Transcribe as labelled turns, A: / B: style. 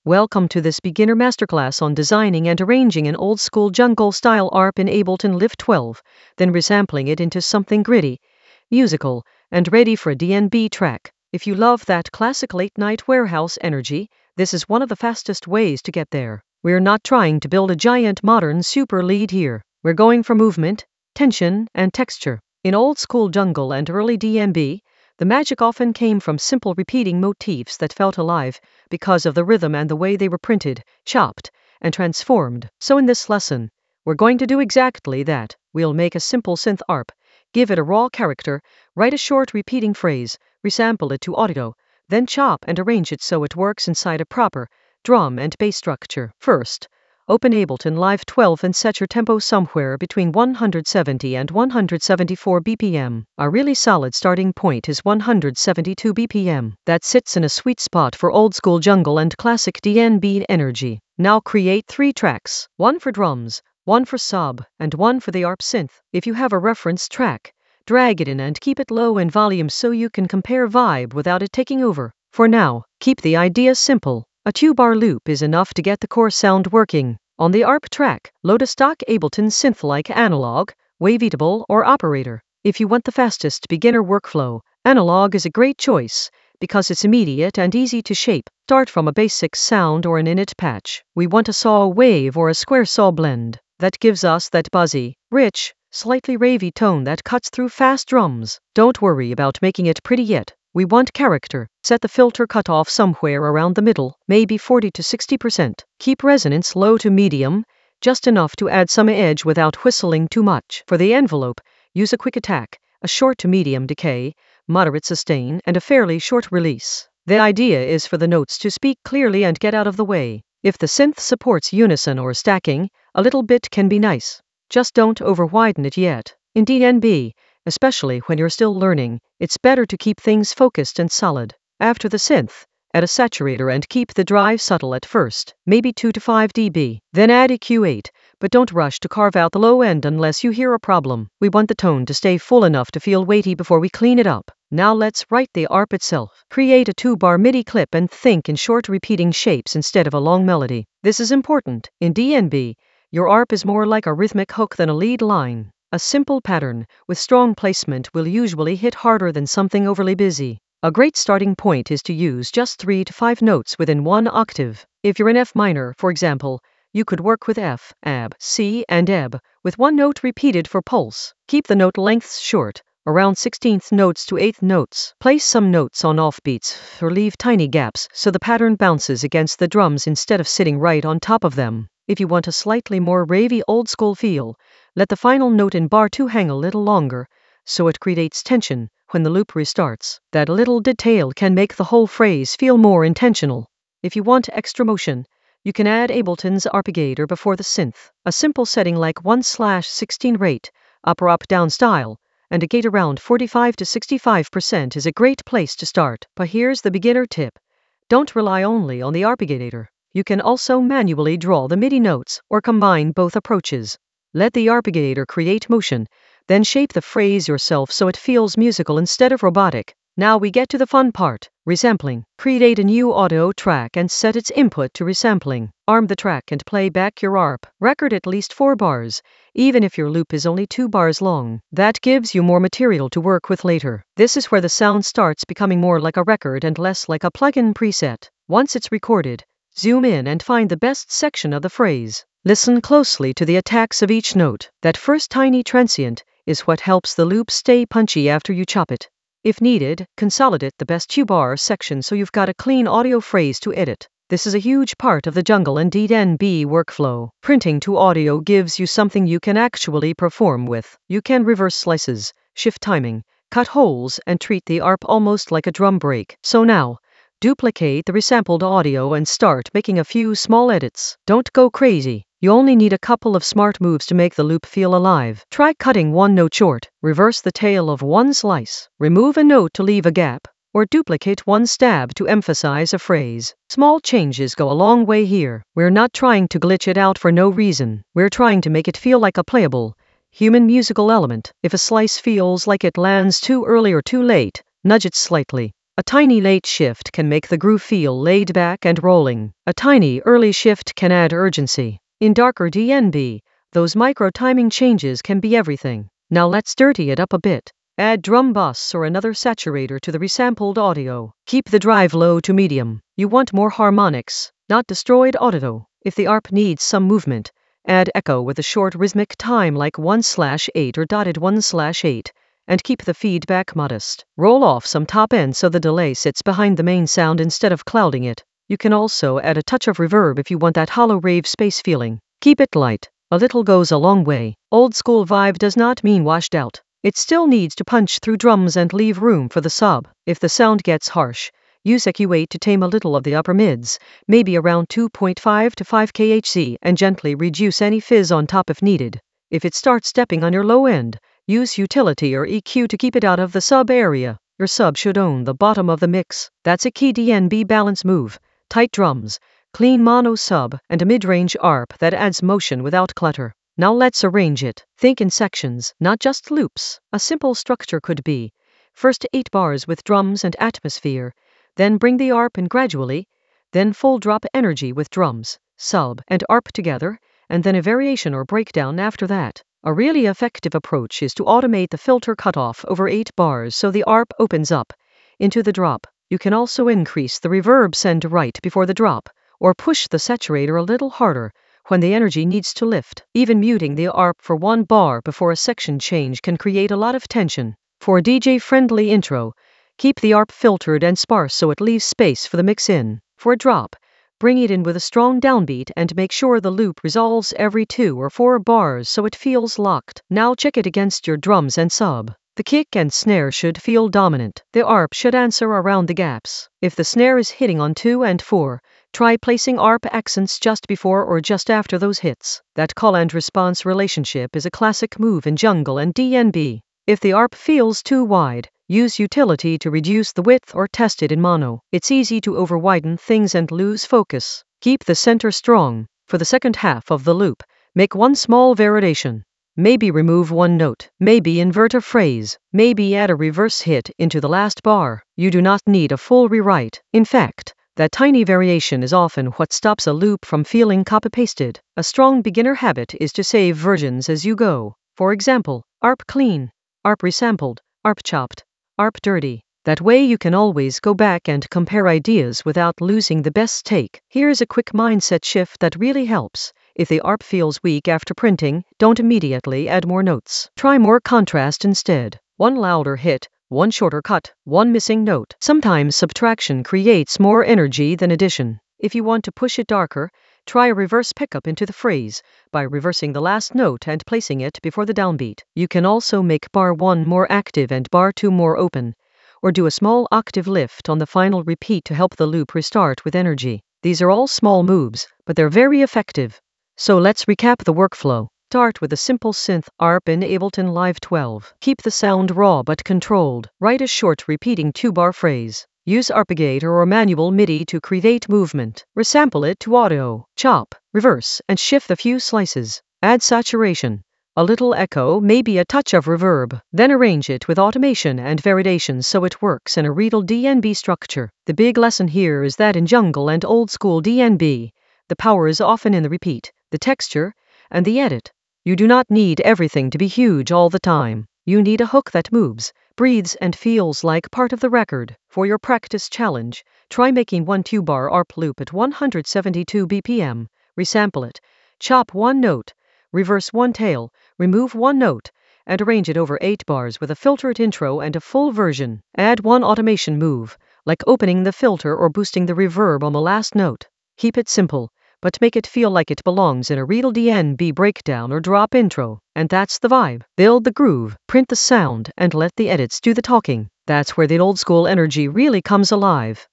A: Welcome to this beginner masterclass on designing and arranging an old-school jungle-style ARP in Ableton Live 12, then resampling it into something gritty, musical, and ready for a DnB track. If you love that classic late-night warehouse energy, this is one of the fastest ways to get there. We're not trying to build a giant modern super lead here. We're going for movement, tension, and texture. In old-school jungle and early DnB, the magic often came from simple repeating motifs that felt alive because of the rhythm and the way they were printed, chopped, and transformed. So in this lesson, we're going to do exactly that. We'll make a simple synth ARP, give it a raw character, write a short repeating phrase, resample it to audio, then chop and arrange it so it works inside a proper drum and bass structure. First, open Ableton Live 12 and set your tempo somewhere between 170 and 174 BPM. A really solid starting point is 172 BPM. That sits in a sweet spot for old-school jungle and classic DnB energy. Now create 3 tracks, one for drums, one for sub, and one for the ARP synth. If you have a reference track, drag it in and keep it low in volume so you can compare vibe without it taking over. For now, keep the idea simple. A 2-bar loop is enough to get the core sound working. On the ARP track, load a stock Ableton synth like Analog, Wavetable, or Operator. If you want the fastest beginner workflow, Analog is a great choice because it's immediate and easy to shape. Start from a basic sound or an init patch. We want a saw wave or a square saw blend. That gives us that buzzy, rich, slightly ravey tone that cuts through fast drums. Don't worry about making it pretty yet. We want character. Set the filter cutoff somewhere around the middle, maybe 40 to 60%. Keep resonance low to medium, just enough to add some edge without whistling too much. For the envelope, use a quick attack, a short to medium decay, moderate sustain, and a fairly short release. The idea is for the notes to speak clearly and get out of the way. If the synth supports unison or stacking, a little bit can be nice. Just don't over-widen it yet. In DnB, especially when you're still learning, it's better to keep things focused and solid. After the synth, add a saturator and keep the drive subtle at first, maybe 2 to 5 dB. Then add EQ8, but don't rush to carve out the low end unless you hear a problem. We want the tone to stay full enough to feel weighty before we clean it up. Now let's write the ARP itself. Create a 2-bar MIDI clip and think in short repeating shapes instead of a long melody. This is important. In DnB, your ARP is more like a rhythmic hook than a lead line. A simple pattern with strong placement will usually hit harder than something overly busy. A great starting point is to use just 3 to 5 notes within one octave. If you're in F minor, for example, you could work with F, AB, C, and EB, with one note repeated for pulse. Keep the note lengths short, around 16th notes to 8th notes. Place some notes on offbeats or leave tiny gaps so the pattern bounces against the drums instead of sitting right on top of them. If you want a slightly more ravey old-school feel, let the final note in bar 2 hang a little longer, so it creates tension when the loop restarts. That little detail can make the whole phrase feel more intentional. If you want extra motion, you can add Ableton's Arpeggator before the synth. A simple setting like 1/16 rate, up or up down style, and a gate around 45 to 65% is a great place to start. But here's the beginner tip. Don't rely only on the Arpeggator. You can also manually draw the MIDI notes or combine both approaches. Let the Arpeggator create motion, then shape the phrase yourself so it feels musical instead of robotic. Now we get to the fun part, resampling. Create a new audio track and set its input to resampling. Arm the track and play back your ARP. Record at least 4 bars, even if your loop is only 2 bars long. That gives you more material to work with later. This is where the sound starts becoming more like a record and less like a plug-in preset. Once it's recorded, zoom in and find the best section of the phrase. Listen closely to the attacks of each note. That first tiny transient is what helps the loop stay punchy after you chop it. If needed, consolidate the best 2-bar section so you've got a clean audio phrase to edit. This is a huge part of the jungle and DnB workflow. Printing to audio gives you something you can actually perform with. You can reverse slices, shift timing, cut holes, and treat the ARP almost like a drum break. So now, duplicate the resampled audio and start making a few small edits. Don't go crazy. You only need a couple of smart moves to make the loop feel alive. Try cutting one note short, reverse the tail of one slice, remove a note to leave a gap, or duplicate one stab to emphasize a phrase. Small changes go a long way here. We're not trying to glitch it out for no reason. We're trying to make it feel like a playable, human musical element. If a slice feels like it lands too early or too late, nudge it slightly. A tiny late shift can make the groove feel laid back and rolling. A tiny early shift can add urgency. In darker DnB, those micro-timing changes can be everything. Now let's dirty it up a bit. Add drum bus or another saturator to the resampled audio. Keep the drive low to medium. You want more harmonics, not destroyed audio. If the ARP needs some movement, add echo with a short rhythmic time like 1/8 or dotted 1/8, and keep the feedback modest. Roll off some top end so the delay sits behind the main sound instead of clouding it. You can also add a touch of reverb if you want that hollow rave space feeling. Keep it light. A little goes a long way. Old school vibe does not mean washed out. It still needs to punch through drums and leave room for the sub. If the sound gets harsh, use EQ8 to tame a little of the upper mids, maybe around 2.5 to 5 kHz, and gently reduce any fizz on top if needed. If it starts stepping on your low end, use utility or EQ to keep it out of the sub area. Your sub should own the bottom of the mix. That's a key DnB balance move. Tight drums, clean mono sub, and a mid-range ARP that adds motion without clutter. Now let's arrange it. Think in sections, not just loops. A simple structure could be: first 8 bars with drums and atmosphere, then bring the ARP in gradually, then full drop energy with drums, sub, and ARP together, and then a variation or breakdown after that. A really effective approach is to automate the filter cutoff over 8 bars so the ARP opens up into the drop. You can also increase the reverb send right before the drop, or push the saturator a little harder when the energy needs to lift. Even muting the ARP for 1 bar before a section change can create a lot of tension. For a DJ-friendly intro, keep the ARP filtered and sparse so it leaves space for the mix-in. For a drop, bring it in with a strong downbeat and make sure the loop resolves every 2 or 4 bars so it feels locked. Now check it against your drums and sub. The kick and snare should feel dominant. The ARP should answer around the gaps. If the snare is hitting on 2 and 4, try placing ARP accents just before or just after those hits. That call and response relationship is a classic move in jungle and DnB. If the ARP feels too wide, use utility to reduce the width or test it in mono. It's easy to over-widen things and lose focus. Keep the center strong. For the second half of the loop, make one small variation. Maybe remove one note, maybe invert a phrase, maybe add a reverse hit into the last bar. You do not need a full rewrite. In fact, that tiny variation is often what stops a loop from feeling copy-pasted. A strong beginner habit is to save versions as you go. For example, ARP clean, ARP resampled, ARP chopped, ARP dirty. That way you can always go back and compare ideas without losing the best take. Here's a quick mindset shift that really helps. If the ARP feels weak after printing, don't immediately add more notes. Try more contrast instead. One louder hit, one shorter cut, one missing note. Sometimes subtraction creates more energy than addition. If you want to push it darker, try a reverse pickup into the phrase by reversing the last note and placing it before the downbeat. You can also make bar 1 more active and bar 2 more open, or do a small octave lift on the final repeat to help the loop restart with energy. These are all small moves, but they're very effective. So let's recap the workflow. Start with a simple synth ARP in Ableton Live 12. Keep the sound raw but controlled. Write a short repeating 2-bar phrase. Use Arpeggiator or manual MIDI to create movement. Resample it to audio. Chop, reverse, and shift a few slices. Add saturation, a little echo, maybe a touch of reverb. Then arrange it with automation and variations so it works in a real DnB structure. The big lesson here is that in jungle and old school DnB, the power is often in the repeat, the texture, and the edit. You do not need everything to be huge all the time. You need a hook that moves, breathes, and feels like part of the record. For your practice challenge, try making one 2-bar ARP loop at 172 BPM, resample it, chop one note, reverse one tail, remove one note, and arrange it over 8 bars with a filtered intro and a full version. Add one automation move, like opening the filter or boosting the reverb on the last note. Keep it simple, but make it feel like it belongs in a real DnB breakdown or drop intro. And that's the vibe. Build the groove, print the sound, and let the edits do the talking. That's where the old school energy really comes alive.